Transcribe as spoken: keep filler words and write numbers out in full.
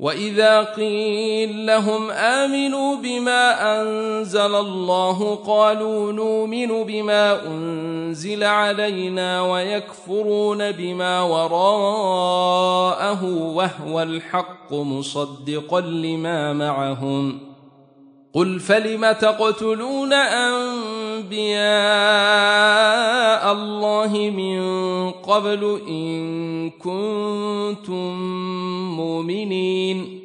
وإذا قيل لهم آمنوا بما أنزل الله قالوا نؤمن بما أنزل علينا ويكفرون بما وراءه وهو الحق مصدقا لما معهم قل فلم تقتلون أنبياء الله من قبل إن كنتم مؤمنين